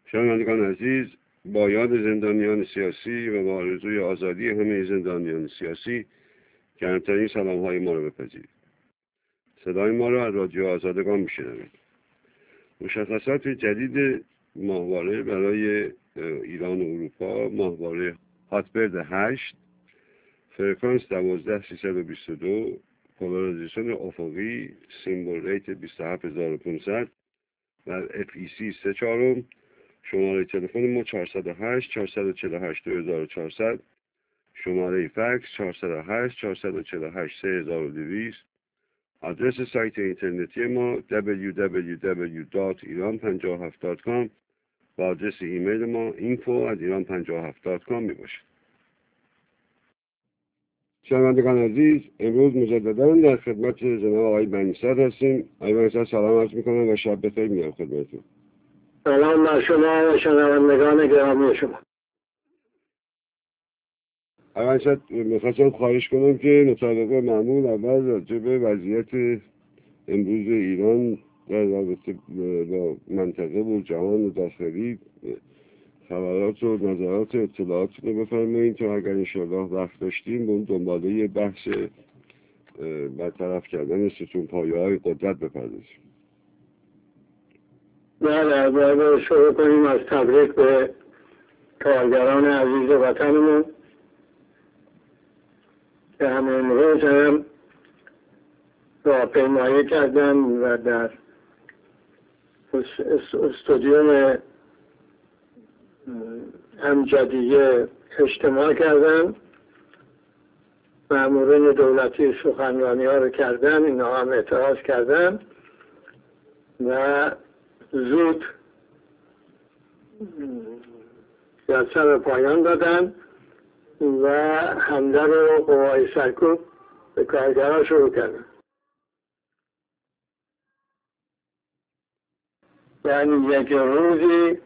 شنوندگان عزیز، با یاد زندانیان سیاسی و با آرزوی آزادی همه زندانیان سیاسی گرمترین سلام‌های ما را بپذیرید. صدای ما را از رادیو آزادگان میشنوید. مشخصات جدید ماهواره برای ایران و اروپا: ماهواره هاتبرد 8، فرکانس 12322، پولارایزیشن افقی، سیمبل ریت 27500 و FEC 3/4. شماره تلفن ما 408 448 2400، شماره فکس 408 448 3200. آدرس سایت اینترنتی ما www.iran57.com و آدرس ایمیل ما info@iran57.com می باشد. شنوندگان عزیز، امروز مجددا در خدمت جناب آقای بنی‌صدر هستیم. آقای بنی‌صدر سلام عرض می‌کنم و شب بخیر میگم خدمتتون. سلام بر شما و شنوندگان گرامی شما. آقای بنی‌صدر، می‌خواستم خواهش کنم که مطابق معمول اول راجع به وضعیت امروز ایران در رابطه با منطقه و جهان و داخلی خبرات و نظرات و اطلاعات رو بفرمایید تا اگر انشاءالله وقت داشتیم به اون دنباله بحث برطرف کردن ستونپایه‌های قدرت بپردازیم. بله، باید شروع کنیم از تبریک به کارگران عزیز وطنمون که همه امروز هم راهپیمایی کردن و در استودیوم امجدیه اجتماع کردن. مامورین دولتی سخنرانی ها رو کردن، اینا هم اعتراض کردن و زود جلسه رو پایان دادن و حمله رو قوای سرکوب به کارگرها شروع کردن. یعنی یک روزی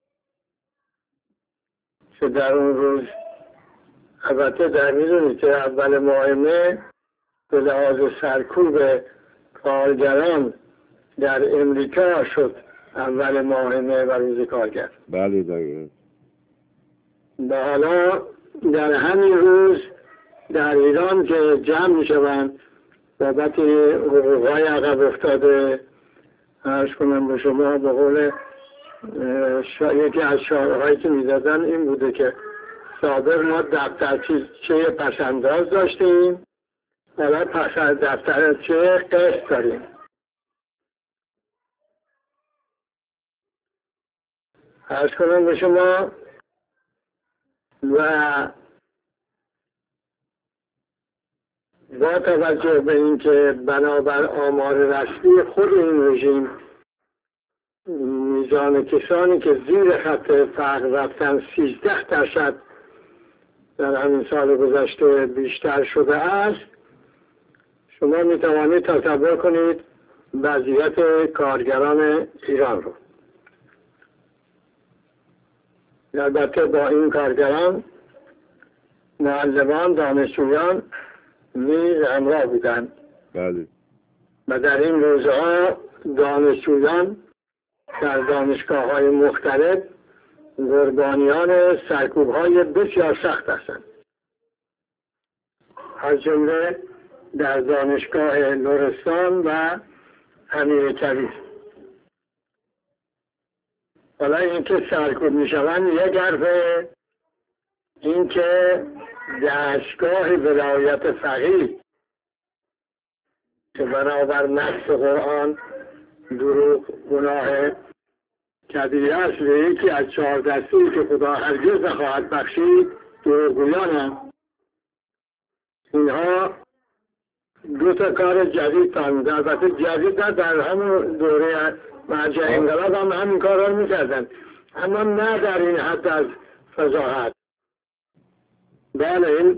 که در اون روز البته در میدونید که اول ماه مه به لحاظ سرکوب کارگران در امریکا شد اول ماه مه و روز کارگر. بله دقیقا. و حالا در همین روز در ایران که جمع می شوند بابت حقوق‌های عقب افتاده، عرض کنم به شما به قول یکی از شعارهایی که می دادن این بوده که سابق ما دفترچه پسنداز داشتیم، حالا دفترچه قسط داریم. عرض کنم به شما و با توجه به اینکه بنابر آمار رسمی خود این رژیم میزان کسانی که زیر خط فقر رفتن 13% در همین سال گذشته بیشتر شده است، شما می توانید تصور کنید وضعیت کارگران ایران رو. البته با این کارگران معلمان، دانشجویان نیز همراه بودند. بله. و در این روزها دانشجویان در دانشگاه‌های مختلف قربانیان سرکوب‌های بسیار سخت هستند. از جمله در دانشگاه لرستان و امیرکبیر. حالا اینکه سرکوب می‌شوند یک حرفه، اینکه دستگاه ولایت فقیه که بنابر نص قرآن دروغ گناه کبیره است و یکی از 4 دستی که خدا هرگز نخواهد بخشید دروغگویانند. اینها 2 کار جدید فرمود. البته جدید نه، در همون دوره مرجع انقلاب هم همین کار رو میکردن، اما نه در این حد از فضاحت. بله، این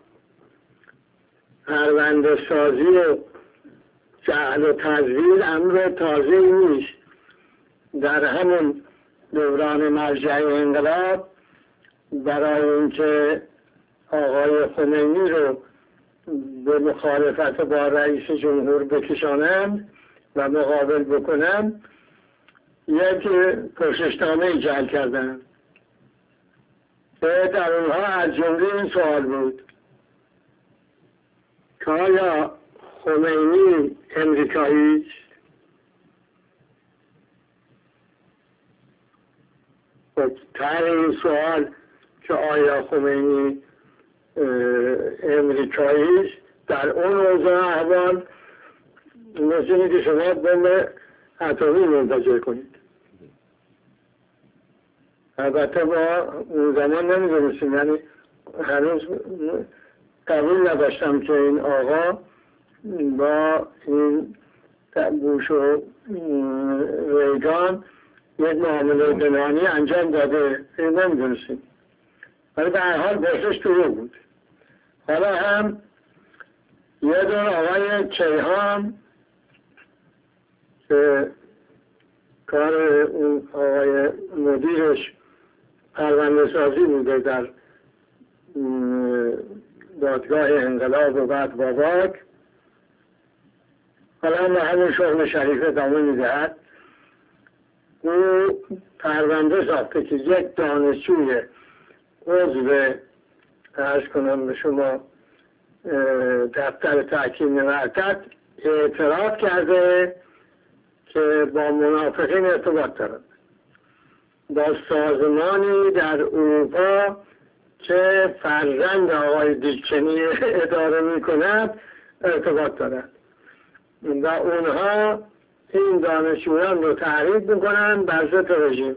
پرونده سازی و جعل و تزویر امر تازه نیست. در همون دوران مرجع انقلاب برای اینکه آقای خمینی رو به مخالفت با رئیس جمهور بکشانند و مقابل بکنند، یک پرسشنامه جعل کردن که در اونها از جمله این سوال بود که آیا خمینی امریکایی است؟ طرح این سوال که آیا خمینی امریکایی است در اون اوضاع احوال مثل اینه که شما بمب اتمی منتشر کنید. البته ما اون زمان نمیدونستیم، یعنی هنوز قبول نداشتم که این آقا با این بوش و ریگان یک معامله بین‌المللی انجام داده، این نمیدونستیم، ولی به هر حال بحثش دروغ بود. حالا هم یه دور آقای کیهان که کار اون آقای مدیرش پرونده سازی بوده در دادگاه انقلاب و بعد باباک، حالا هم به همین شغل شریف ادامه میدهد. او پرونده ساخته که یک دانشجوی عضو عرض کنم به شما دفتر تحکیم مرکز اعتراف کرده که با منافقین ارتباط دارد، با سازمانی در اروپا که فرزند آقای دیکچنی اداره می کند ارتباط دارد و اونها این دانشجویان رو تحریک میکنن بر ضد رژیم.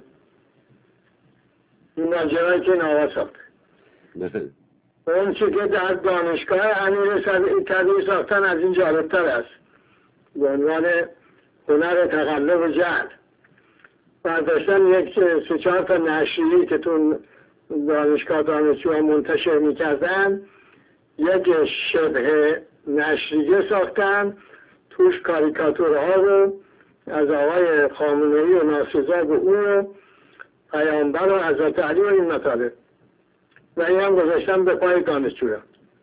این ماجرایی که این آقا ساخته. اون چی که در دانشگاه امیر کبیر ساختن از این جالبتر است، به عنوان هنر تقلب جهل. برداشتن یک 3-4 تا نشریه‌ای که تو دانشگاه دانشجوها منتشر میکردن، یک شبه نشریه ساختن، توش کاریکاتورها رو از آقای خامنه‌ای و ناسزا به او و پیامبر و حضرت علی و این مطالب، و این هم گذاشتن به پای دانشجویان.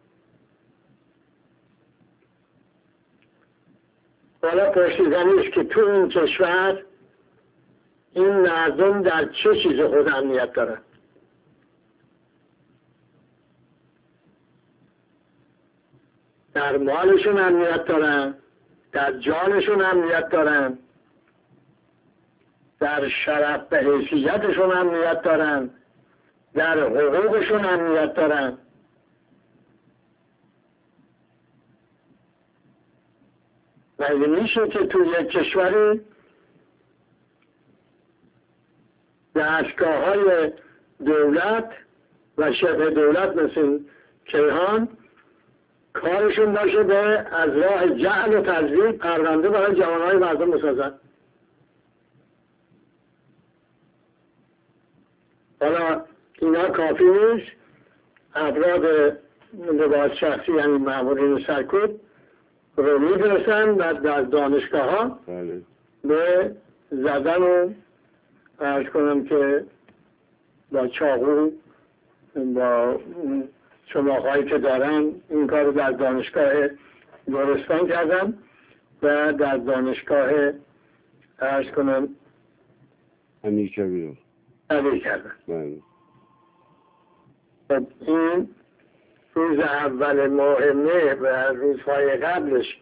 حالا پرسیدنی است که تو این کشور این مردم در چه چیز خود امنیت دارن؟ در مالشون امنیت دارن، در جانشون امنیت دارن، در شرف و حیثیتشون امنیت دارن، در حقوقشون امنیت دارن. و میشه که تو یک کشوری دستگاه های دولت و شبه دولت مثل کیهان کارشون باشه به از راه جهل و تزویر پرونده برای جوانهای مردم بسازن. حالا اینا کافی نیست، افراد لباس شخصی یعنی مامورین سرکوب رو می‌فرستن و در دانشگاه ها به زدن و عرض کنم که با چاقو با چماق‌هایی که دارن این کار رو در دانشگاه گورستان کردن و در دانشگاه عرض کنم امیرکبیر کردن. خب این روز اول ماه مه و روزهای قبلش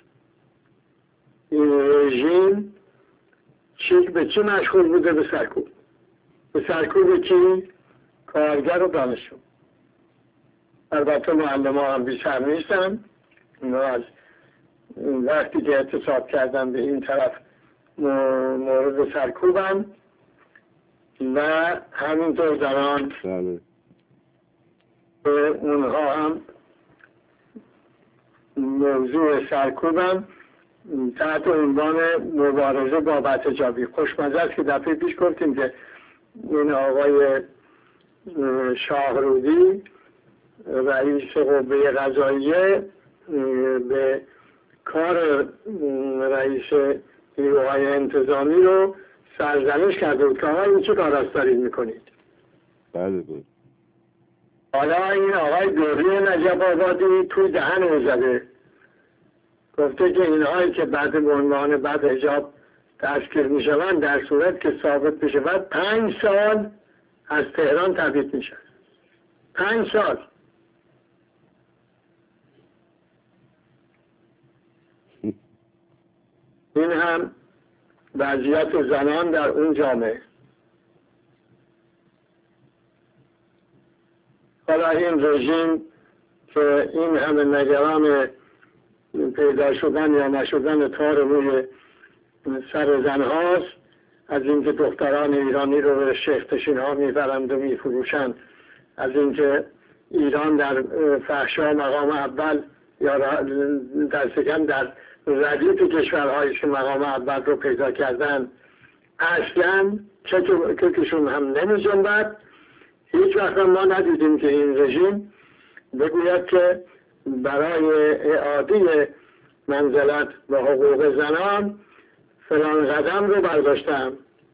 این رژیم به چی مشغول بوده؟ به سرکوب. به سرکوب کی؟ کارگر و دانشجو. البته معلم ها هم بیشتر نیستن، اینا از وقتی که اعتصاب کردن به این طرف مورد سرکوبن و همینطور در آن اونها هم موضوع سرکوبن تحت عنوان مبارزه با بدحجابی. خوشمزه است که دفعه پیش گفتیم که این آقای شاهرودی رئیس قوه قضاییه به کار رئیس نیروهای انتظامی رو سرزنش کرده بود که آقای این چه کار است دارید میکنید؟ بله بود. حالا این آقای دوری نجف آبادی توی دهن او زده، گفته که اینهایی که بعد به عنوان بدحجاب دستگیر می شوند، در صورت که ثابت بشود 5 سال از تهران تبعید می شود. 5 سال. این هم وضعیت زنان در اون جامعه. حالا این رژیم که این همه نگران پیدا شدن یا نشدن تار روی سر زن هاست، از اینکه دختران ایرانی رو به شیخ تشین ها میبرند و میفروشند، از اینکه ایران در فحشا مقام اول یا دستکم در ردیف کشورهایی که مقام اول رو پیدا کردن، اصلا کشون هم نمی جنبد. هیچ وقت ما ندیدیم که این رژیم بگوید که برای اعاده منزلت و حقوق زنان فلان قدم رو برداشتم.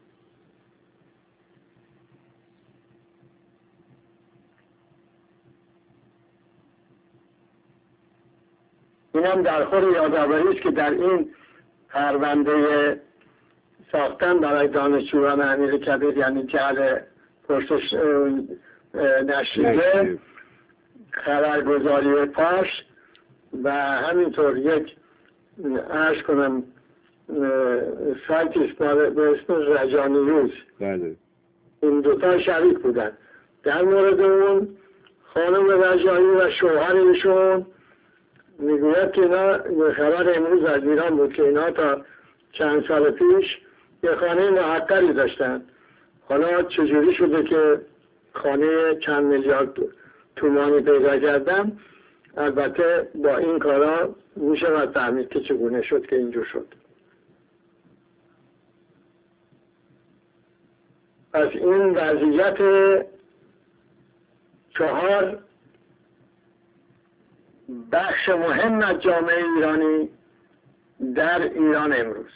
این هم در خور یادآوری است که در این پرونده ساختن برای دانشجویان امیرکبیر، یعنی جعل پرسش نشریه، خبرگزاری پاش و همینطور یک عرض کنم سایتیست به اسم رجانیوز، این دوتا شریک بودن. در مورد اون خانم رجانی و شوهر ایشون میگوید که اینا خبر امروز از ایران بود که اینا تا چند سال پیش یه خانه محقری داشتن. حالا چجوری شده که خانه چند میلیارد تومانی پیدا کردن؟ البته با این کارا میشه فهمید که چگونه شد که اینجور شد. پس این وضعیت 4 بخش مهم از جامعه ایرانی در ایران امروز.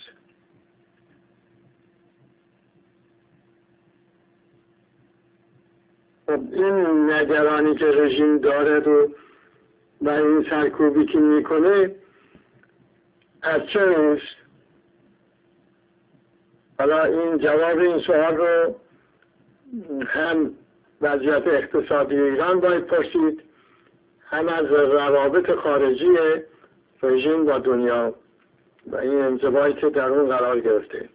خب این نگرانی که رژیم داره و این سرکوبی که میکنه از چه روست؟ حالا این جواب این سوال رو هم وضعیت اقتصادی ایران باید پرسید، هم از روابط خارجی رژیم با دنیا و این انزوایی که در اون قرار گرفته.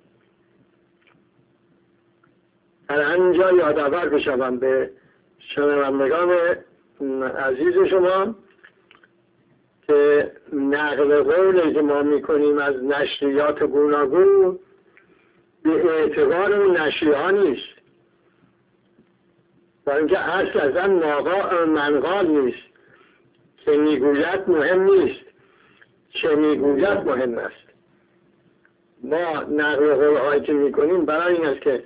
در همینجا یادآور بشوم به شنوندگان عزیز شما که نقل قولی که ما میکنیم از نشریات گوناگون به اعتبار اون نشریه‌ها نیست، با اینکه اصل ازن منقال نیست. که میگوید مهم نیست، چه میگوید مهم است. ما نقل قول‌هایی که میکنیم برای این است که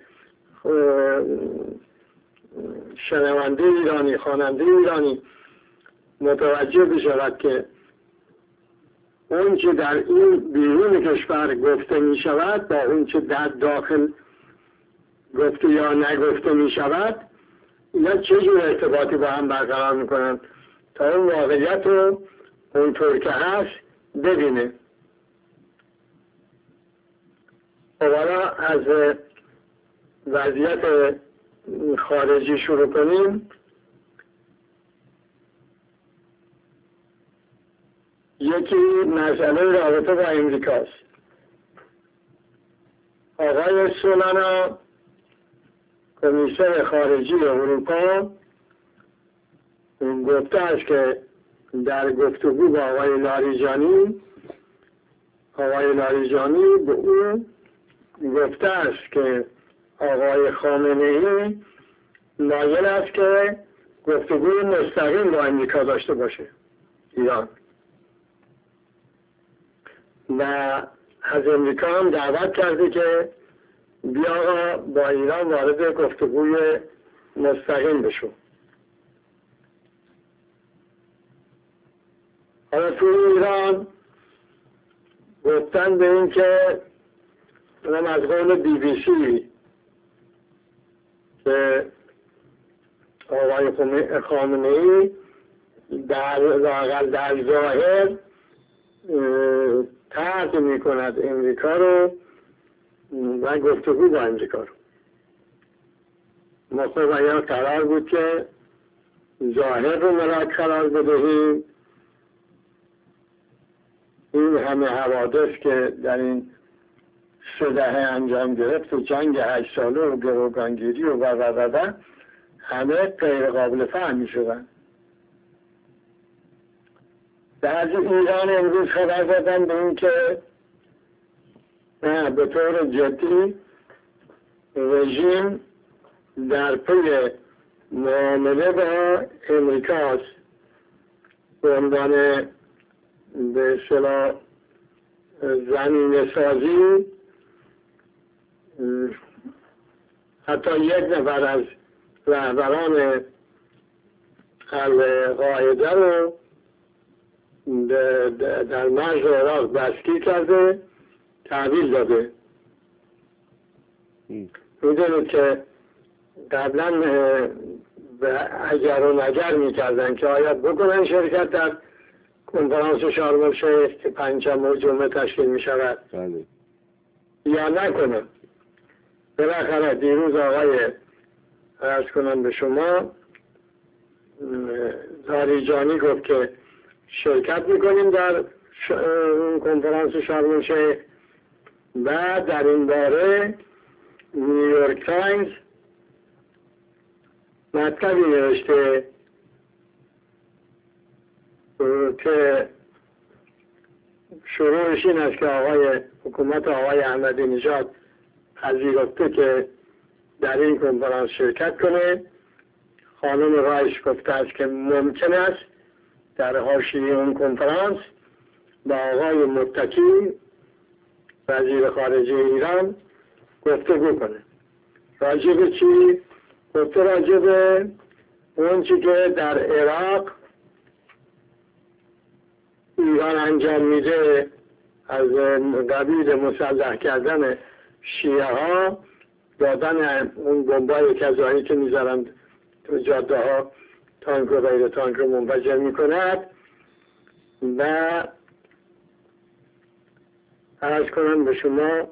شنونده ایرانی، خواننده ایرانی متوجه بشود که اون چه در این بیرون کشور گفته می شود با اون چه در داخل گفته یا نگفته می شود، اینا چه جور ارتباطی با هم برقرار می کنند تا اون واقعیت رو اونطور که هست ببینه. حالا از وضعیت خارجی شروع کنیم. یکی مسئله رابطه با امریکاست. آقای سولانا کمیسر خارجی اروپا گفته است که در گفتگو با آقای لاریجانی به او گفته است که آقای خامنه‌ای مایل است که گفتگوی مستقیم با امریکا داشته باشه ایران، و از امریکا هم دعوت کرده که بیا با ایران وارد گفتگوی مستقیم بشو. حالا تو ایران گفتن به این که اونم از قول BBC که آقای خامنه‌ای در ظاهر طرد می کند امریکا رو و گفتگو با امریکا رو. ما خب اگر قرار بود که ظاهر رو ملاک قرار بدهیم، این همه حوادث که در این 3 دهه انجام گرفت و جنگ 8 ساله و گروگانگیری و همه غیر قابل فهم می شدن. بعضی ایران امروز خبر دادن به این که نه، به طور جدی رژیم در پی معامله با امریکاست به عنوان به اصطلاح زمینه سازی. حتی 1 نفر از رهبران القاعده رو در مرز عراق دستگیر کرده، تحویل داده. میدونید که قبلا اگر و نگر میکردن که آیا بکنن شرکت در کنفرانس شرم الشیخ که 5 جمعه تشکیل میشود یا نکنن. بالاخره دیروز آقای عرض کنم به شما لاریجانی گفت که شرکت میکنیم در کنفرانس شرم الشیخ و در این باره نیویورک تایمز مطلبی نوشته که شروعش این است که حکومت آقای احمدی نژاد پذیرفته که در این کنفرانس شرکت کنه. خانم رایش گفته است که ممکن است در حاشیه اون کنفرانس با آقای متکی وزیر خارجه ایران گفتگو کنه. راجع به چی؟ گفته راجع به اون چی که در عراق ایران انجام میده از قبیل مسلح کردن شیعه ها، دادن اون بمبای کذایی که میذارن تو جاده ها، تانک و غیر تانک رو منفجر میکند و عرض کنم به شما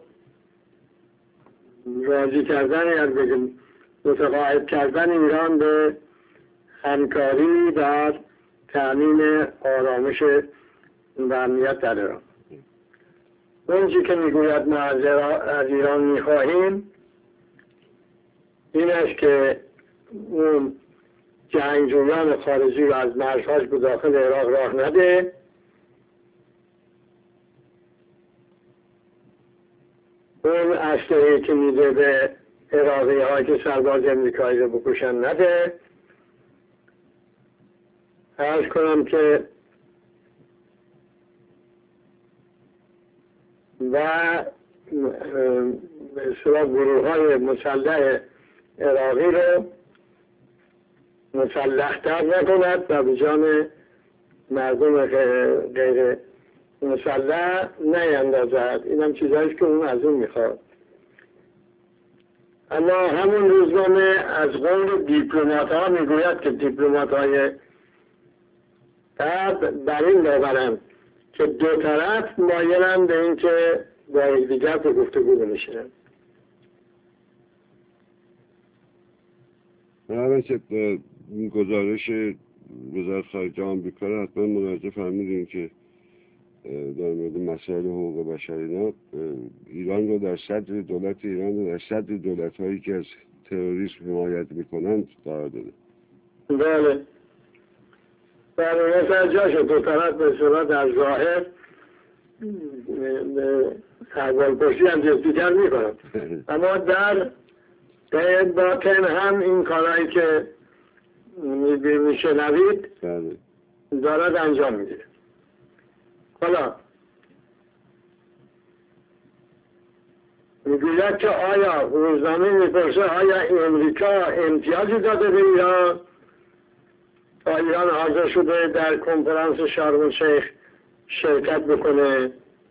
راضی کردن یا بگیم متقاعد کردن ایران به همکاری در تأمین آرامش و امنیت در ایران. اونچه که میگوید ما از ایران میخواهیم این است که اون جنگجویان خارجی رو از مرزهاش به داخل عراق راه نده، اون اسلحه‌ای که میده به عراقی هایی که سرباز امریکایی رو بکشن نده. عرض کنم که و به اصطلاح گروه های مسلح عراقی رو مسلح‌تر نکند و به جان مردم غیر مسلح نیندازد. این هم چیزهاییست که اون از اون میخواد. اما همون روزنامه از قول دیپلمات ها میگوید که دیپلمات های بر این باورند که 2 طرف مایلند به این که با یکدیگر به گفتگو بنشینند. من که گزارش وزارت خارجه آمریکا رو حتما مراجعه فرمودین که در مورد مسائل حقوق بشر اینا ایران رو در صدر دولت ایران رو در صدر دولت هایی که از تروریسم حمایت میکنند قرار داده. بله مثلا جاشه 2 طرف به صورت در ظاهر احوال پرسی هم دیگر میکنند اما در باطن هم این کارهایی که میشنوید دارد انجام میده. حالا میگوید که آیا روزنامه میپرسه آیا امریکا امتیازی داده به ایران تا ایران حاضر شده در کنفرانس شرم الشیخ شرکت بکنه؟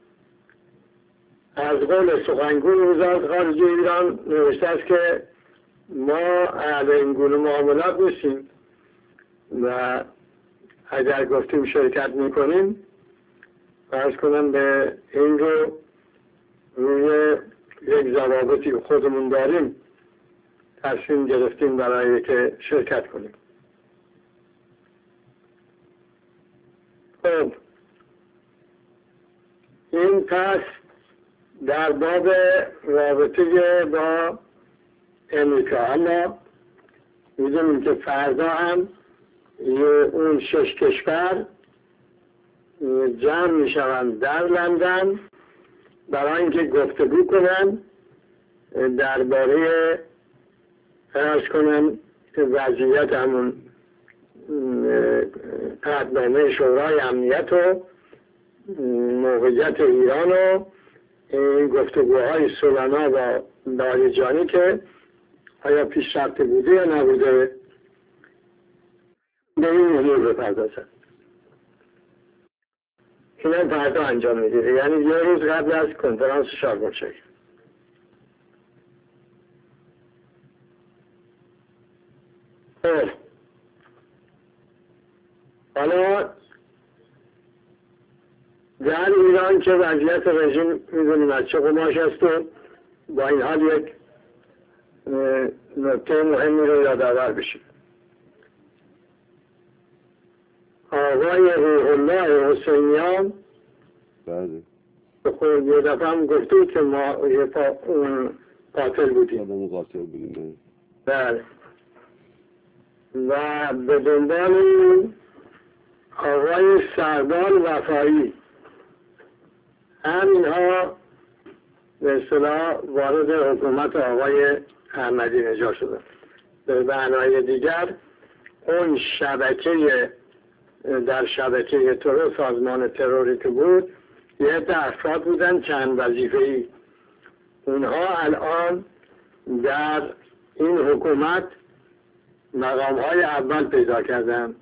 از قول سخنگوی وزارت خارجه ایران نوشته است که ما اهل این گونه معاملات نیستیم و اگر گفتیم شرکت میکنیم فرض کنم به این رو روی یک ضوابطی خودمون داریم تصمیم گرفتیم برای که شرکت کنیم. خب این پس در باب رابطه با امریکا، اما میدونیم که فردا هم اون 6 کشور جمع میشوند در لندن برای اینکه گفتگو کنن درباره فرض کنن وضعیت همون قطعنامه شورای امنیت و موقعیت ایران و این گفتگوهای سولانا با لاریجانی که آیا پیشرفت بوده یا نبوده به این امور بپردازن. این هم فردا انجام میگیره، یعنی یه روز قبل از کنفرانس شارم الشیخ. حالا در ایران که وضعیت رژیم میدونیم از چه قماش است و با این حال یک نکته مهمی رو یادآور بشیم. آقای روح الله حسینیان بله خود یه دفعه هم گفته که ما یه قاتل بودیم. آدم قاتل بودیم. بله. و به دنبال آقای سردار وفایی همینها به اصطلاح وارد حکومت آقای احمدی نژاد شدن. به معنای دیگر اون شبکه در شبکه ترور سازمان تروری که بود یه افراد بودن چند وظیفه‌ای. اونها الان در این حکومت مقام‌های اول پیدا کردن.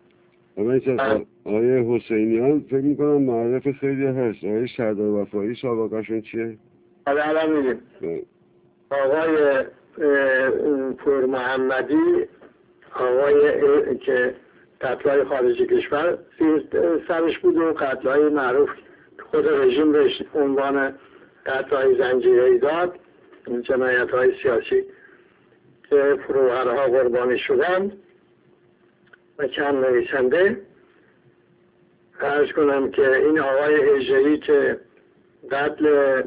آقای حسینیان فکر میکنم معرف خیلی هست. آقای سردار وفایی سابقه‌شون چیه؟ الان میگیم آقای پور محمدی، آقای که قتل‌های خارج کشور سرش بود و قتل‌های معروف خود رژیم بهش عنوان قتل‌های زنجیره‌ای داد، جنایت‌های سیاسی که فروهرها قربانی شدند و چند نویسنده. عرض کنم که این آقای اژه‌ای که قتل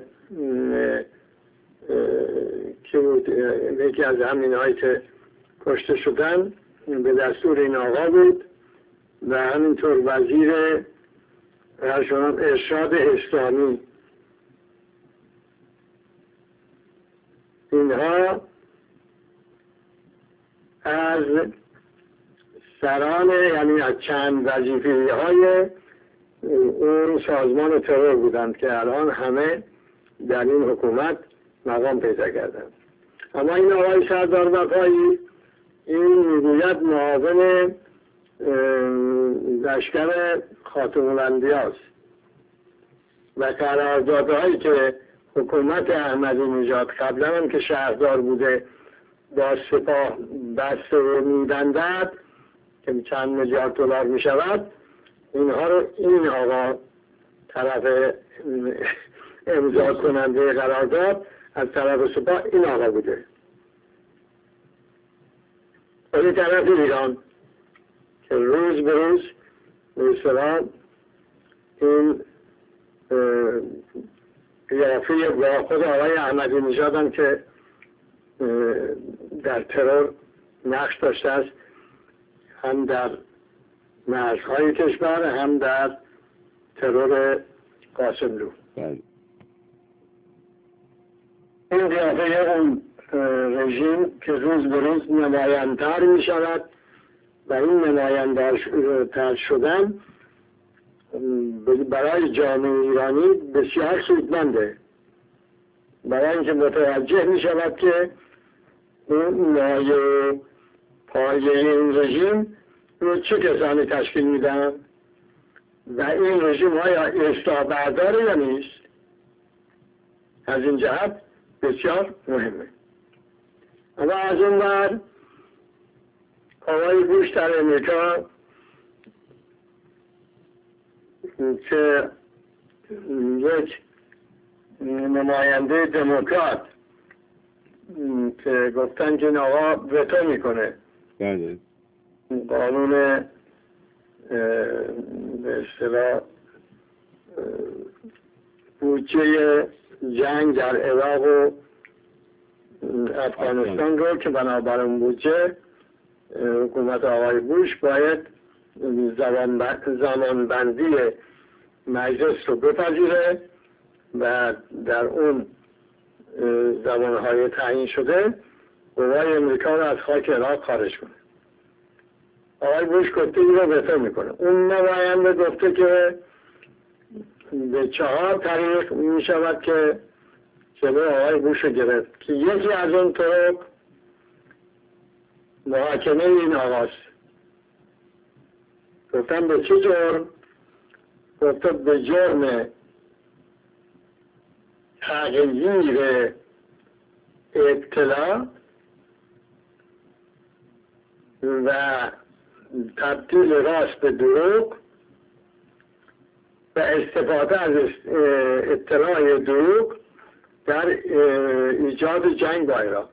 که بود یکی از همین هایی که کشته شدن به دستور این آقا بود و همینطور وزیر ارشاد اسلامی. اینها از سران یعنی از چند وظیفه‌ای های اون سازمان ترور بودند که الان همه در این حکومت مقام پیدا کردند. اما این آقای سردار وفایی این میگوید معاون لشکر خاتم الانبیا است و قراردادهایی که حکومت احمدی نژاد قبلا هم که شهردار بوده با سپاه بسته و می‌بندد که چند میلیارد دلار می شود، اینها رو این آقا طرف امضا کننده قرارداد از طرف سپاه این آقا بوده. ولی طرف ایران که روز به روز مثلا این قیافه با خود آقای احمدی نژاد هم که در ترور نقش داشته است، هم در مرزهای کشور هم در ترور قاسملو. این قیافه اون رژیم که روز به روز نمایان‌تر می شود و این نمایان‌تر شدن برای جامعه ایرانی بسیار سودمنده، برای اینکه متوجه می شود که اون پایه این رژیم رو چه کسانی تشکیل میدن و این رژیم های اصلاح برداره یا نیست. از این جهت بسیار مهمه. اما از اون بر آقای بوش در امریکا که یک نماینده دموکرات که گفتن که این آقا وتو میکنه بله قانون به اصطلاح بودجه جنگ در عراق و افغانستان رو که بنابر اون بودجه حکومت آقای بوش باید زمانبندی مجلس رو بپذیره و در اون زمانهای تعیین شده قوای امریکا رو از خاک عراق خارج کنه. آقای بوش گفته این رو وتو میکنه. اون نماینده گفته که به 4 طریق میشود که جلوی آقای بوش رو گرفت که یکی از اون طرق محاکمه این آقاست. گفتن به چه جرم؟ گفته به جرم تغییر اطلاع و تبدیل راست به دروغ و استفاده از اطلاع دروغ در ایجاد جنگ با عراق.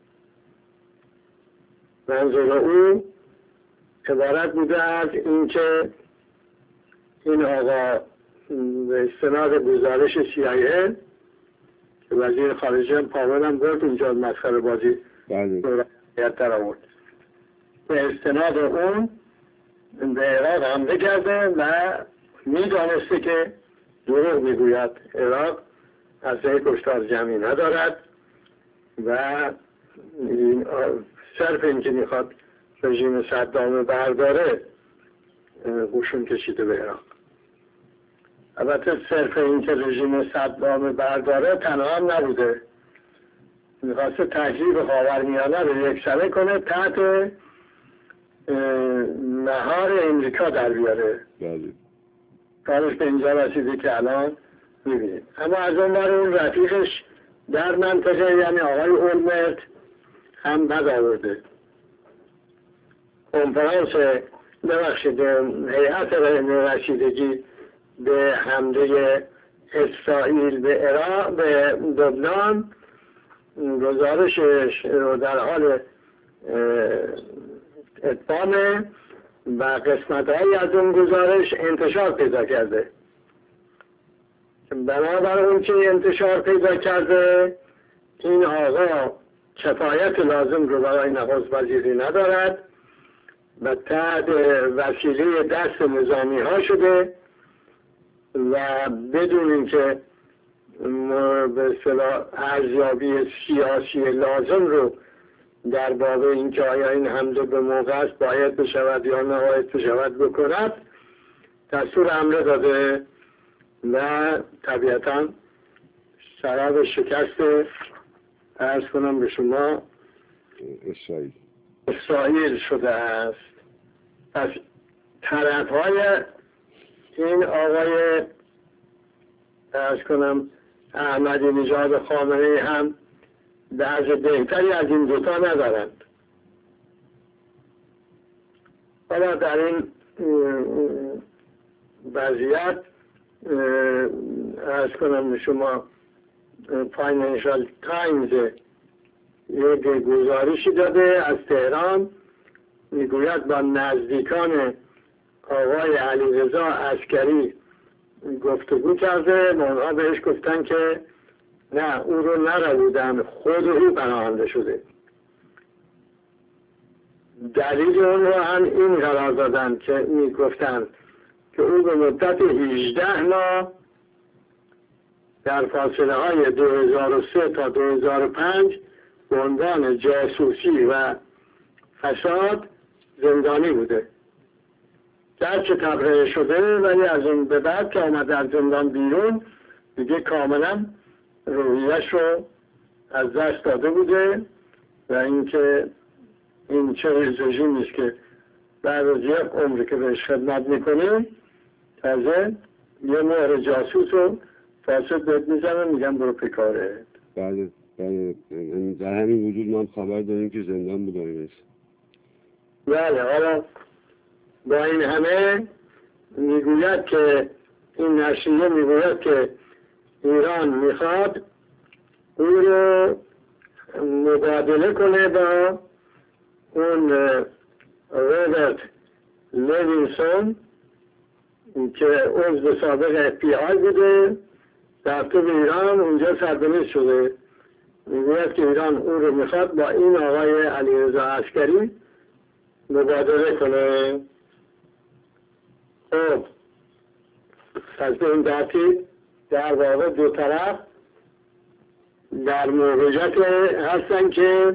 منظور او عبارت بوده از اینکه این آقا به استناد گزارش CIA که وزیر خارجه پاول هم برد اونجا مسخره بازی در آورد، به استناد اون به عراق حمله کرده و میدانسته که دروغ میگوید، عراق اصلا کشتار جمعی ندارد و صرف اینکه میخواد رژیم صدام برداره قشون کشیده به عراق. البته صرف اینکه رژیم صدام برداره تنها هم نبوده، میخواسته تجریب خاورمیانه رو یکسره کنه تحت مهار امریکا در بیاره. کارش به اینجا رسیده که الان میبینید. اما از اون بر اون رفیقش در منطقه یعنی آقای اولمرت هم بد آورده. کنفرانس هیئت رسیدگی به حمله اسرائیل به عراق به لبنان گزارشش رو در حال اتمامه و قسمت‌هایی از اون گزارش انتشار پیدا کرده. بنابر اون که انتشار پیدا کرده این آقا کفایت لازم رو برای نخست وزیری ندارد و تحت وسیله دست نظامی ها شده و بدون اینکه به اصطلاح ارزیابی سیاسی لازم رو در باب اینکه آیا این حمله به موقع است باید بشود یا نباید بشود بکند دستور حمله داده و طبیعتا سبب شکست عرض کنم به شما اسرائیل شده است. پس طرفهای این آقای عرض کنم احمدی نژاد خامنه‌ای هم درز بهتری از این دوتا ندارند. حالا در این وضعیت عرض کنم به شما فاینانشال تایمز یک گزارشی داده از تهران، میگوید با نزدیکان آقای علیرضا عسکری گفتگو کرده و اونها بهش گفتن که نه او رو نربودن، خود او پناهنده شده. دلیل اون رو هم این قرار دادن که میگفتن که او به مدت 18 ماه در فاصله های 2003 تا 2005 به عنوان جاسوسی و فساد زندانی بوده. گرچه تبرئه شده ولی از اون به بعد که آمد در زندان بیرون دیگه کاملا روحیش رو از دست داده بوده و اینکه این چه رژیمی است که بعد از یک عمری که بهش خدمت میکنه تازه یه مهر جاسوس رو فاسد بهت میزنن میگن برو پیکاره. بله در همین وجود ما هم خبر داریم که زندان بوداییم. بله حالا با این همه میگوید که این نشریه میگوید که ایران میخواد او رو مبادله کنه با اون روبرت لیوینسون که عضو سابق FBI بوده، رفته به ایران، اونجا سرنوشت شده. میگوید که ایران او رو میخواد با این آقای علیرضا عسکری مبادله کنه. خب پس به این ترتیب در واقع دو طرف در مواجهت هستن که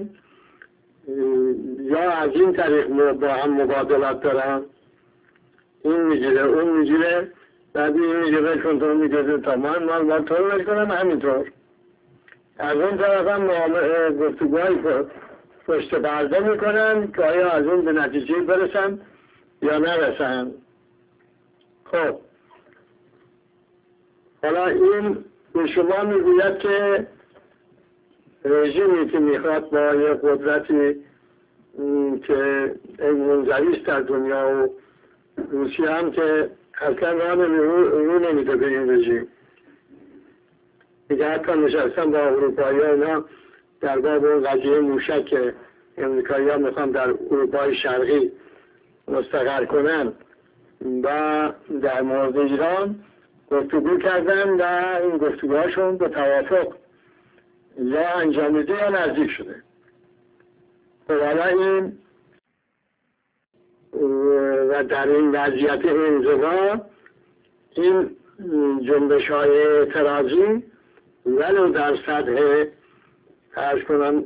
یا از این طریق با هم مبادلات دارن، این میگیره اون میگیره، بعد این میگه بکن تو میگه تا من تو رو نکنم، همینطور از اون طرف هم گفتگوهای پشت پرده میکنن که آیا از اون به نتیجه برسن یا نرسن. خب حالا این به شما میگوید که رژیمی که میخواد با یه قدرتی که منزوی است در دنیا و روسیه هم که اصلا رو نمیده به این رژیم، دیگه حتی نشستن با اروپایی ها اینا در باب اون قضیه موشک که امریکایی ها میخوان در اروپای شرقی مستقر کنن و در مورد ایران گفتگو کردن و این گفتگوهاشون به توافق یا انجامیده یا نزدیک شده. حالا این و در این وضعیت انزوا این جنبش های اعتراضی ولو در سطح عرض کنم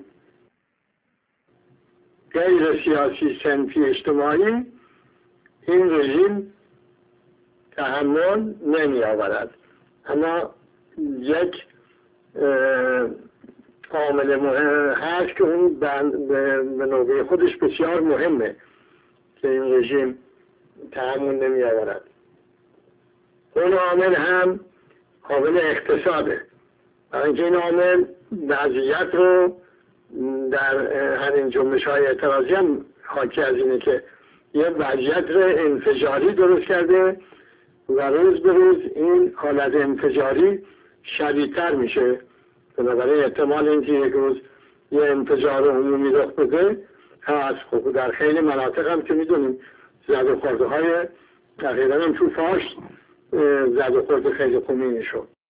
غیر سیاسی صنفی اجتماعی این رژیم تحمل نمی آورد. اما یک عامل مهم هست که اون به نوبه خودش بسیار مهمه که این رژیم تحمل نمی آورد. اون عامل هم عامل اقتصاده، برای اینکه این عامل وضعیت رو در همین جنبش های اعتراضی هم حاکی از اینه که یه وضعیت رو انفجاری درست کرده و روز به روز این حالت انفجاری شدیدتر میشه. بنابراین احتمال اینکه یک روز یه انفجار عمومی رخ بده هست. خب در خیلی مناطق هم که میدونیم زد و خورده های تقریبا هم تو فاش زد و خورده خیلی خونی شد.